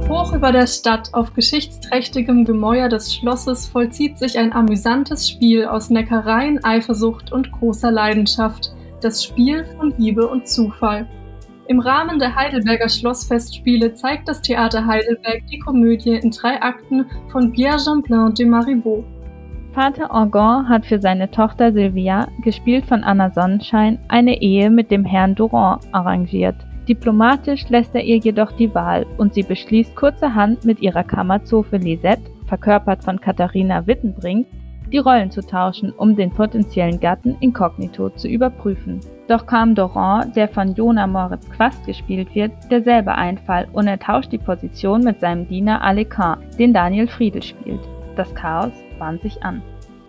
Hoch über der Stadt, auf geschichtsträchtigem Gemäuer des Schlosses, vollzieht sich ein amüsantes Spiel aus Neckereien, Eifersucht und großer Leidenschaft, das Spiel von Liebe und Zufall. Im Rahmen der Heidelberger Schlossfestspiele zeigt das Theater Heidelberg die Komödie in 3 Akten von Pierre Champlain de Marivaux. Vater Orgon hat für seine Tochter Sylvia, gespielt von Anna Sonnenschein, eine Ehe mit dem Herrn Doran arrangiert. Diplomatisch lässt er ihr jedoch die Wahl und sie beschließt kurzerhand mit ihrer Kammerzofe Lisette, verkörpert von Katharina Wittenbrink, die Rollen zu tauschen, um den potenziellen Gatten inkognito zu überprüfen. Doch kam Doran, der von Jona Moritz Quast gespielt wird, derselbe Einfall und er tauscht die Position mit seinem Diener Alekin, den Daniel Friedel spielt. Das Chaos bahnt sich an.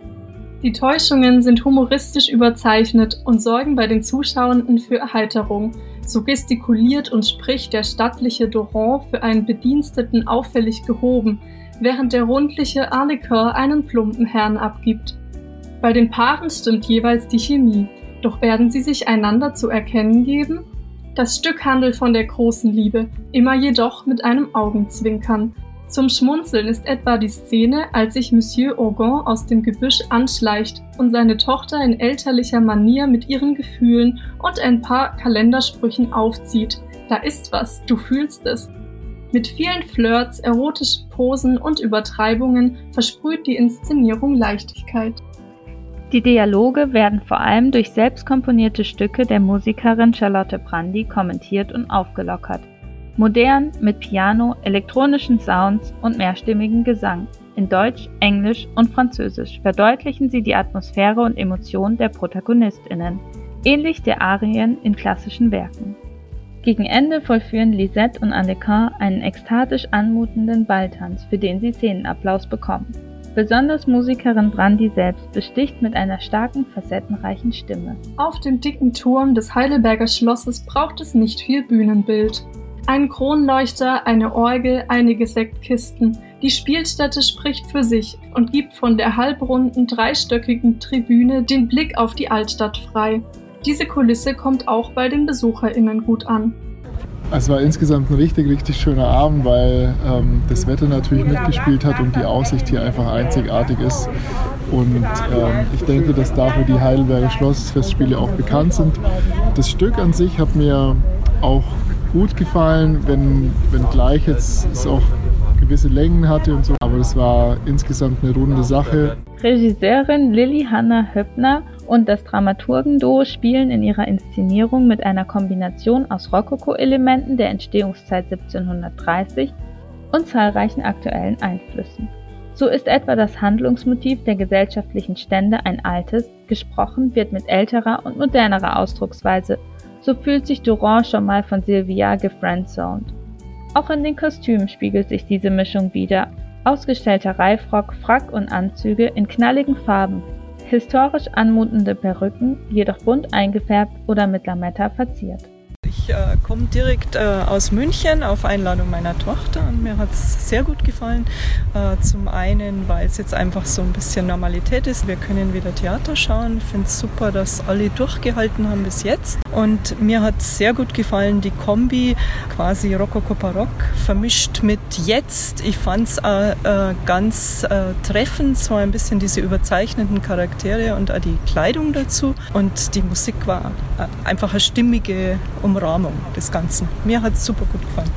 Die Täuschungen sind humoristisch überzeichnet und sorgen bei den Zuschauenden für Erheiterung. So gestikuliert und spricht der stattliche Doran für einen Bediensteten auffällig gehoben, während der rundliche Alekin einen plumpen Herrn abgibt. Bei den Paaren stimmt jeweils die Chemie, doch werden sie sich einander zu erkennen geben? Das Stück handelt von der großen Liebe, immer jedoch mit einem Augenzwinkern. Zum Schmunzeln ist etwa die Szene, als sich Monsieur Orgon aus dem Gebüsch anschleicht und seine Tochter in elterlicher Manier mit ihren Gefühlen und ein paar Kalendersprüchen aufzieht. Da ist was, du fühlst es. Mit vielen Flirts, erotischen Posen und Übertreibungen versprüht die Inszenierung Leichtigkeit. Die Dialoge werden vor allem durch selbstkomponierte Stücke der Musikerin Charlotte Brandy kommentiert und aufgelockert. Modern, mit Piano, elektronischen Sounds und mehrstimmigem Gesang. In Deutsch, Englisch und Französisch verdeutlichen sie die Atmosphäre und Emotionen der ProtagonistInnen, ähnlich der Arien in klassischen Werken. Gegen Ende vollführen Lisette und Alekin einen ekstatisch anmutenden Balltanz, für den sie Szenenapplaus bekommen. Besonders Musikerin Brandy selbst besticht mit einer starken, facettenreichen Stimme. Auf dem dicken Turm des Heidelberger Schlosses braucht es nicht viel Bühnenbild. Ein Kronleuchter, eine Orgel, einige Sektkisten. Die Spielstätte spricht für sich und gibt von der halbrunden, dreistöckigen Tribüne den Blick auf die Altstadt frei. Diese Kulisse kommt auch bei den BesucherInnen gut an. Es war insgesamt ein richtig schöner Abend, weil das Wetter natürlich mitgespielt hat und die Aussicht hier einfach einzigartig ist. Und ich denke, dass dafür die Heidelberger Schlossfestspiele auch bekannt sind. Das Stück an sich hat mir auch gut gefallen, wenn gleich jetzt es auch gewisse Längen hatte und so, aber es war insgesamt eine runde Sache. Regisseurin Lilly Hanna Höppner und das Dramaturgenduo spielen in ihrer Inszenierung mit einer Kombination aus Rokoko-Elementen der Entstehungszeit 1730 und zahlreichen aktuellen Einflüssen. So ist etwa das Handlungsmotiv der gesellschaftlichen Stände ein altes, gesprochen wird mit älterer und modernerer Ausdrucksweise. So fühlt sich Doran schon mal von Sylvia gefriendzoned. Auch in den Kostümen spiegelt sich diese Mischung wider. Ausgestellter Reifrock, Frack und Anzüge in knalligen Farben, historisch anmutende Perücken, jedoch bunt eingefärbt oder mit Lametta verziert. Ich komme direkt aus München auf Einladung meiner Tochter und mir hat es sehr gut gefallen. Zum einen, weil es jetzt einfach so ein bisschen Normalität ist. Wir können wieder Theater schauen. Ich finde es super, dass alle durchgehalten haben bis jetzt. Und mir hat sehr gut gefallen die Kombi, quasi Rokoko-Barock vermischt mit jetzt. Ich fand es ganz treffend, so ein bisschen diese überzeichneten Charaktere und auch die Kleidung dazu. Und die Musik war einfach eine stimmige Umrahmung des Ganzen. Mir hat es super gut gefallen.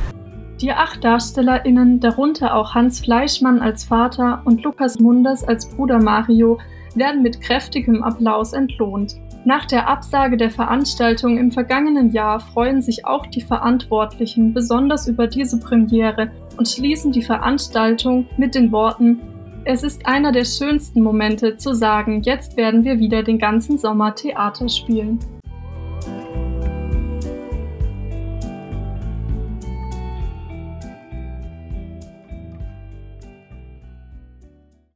Die 8 DarstellerInnen, darunter auch Hans Fleischmann als Vater und Lukas Munders als Bruder Mario, werden mit kräftigem Applaus entlohnt. Nach der Absage der Veranstaltung im vergangenen Jahr freuen sich auch die Verantwortlichen besonders über diese Premiere und schließen die Veranstaltung mit den Worten: Es ist einer der schönsten Momente zu sagen, jetzt werden wir wieder den ganzen Sommer Theater spielen.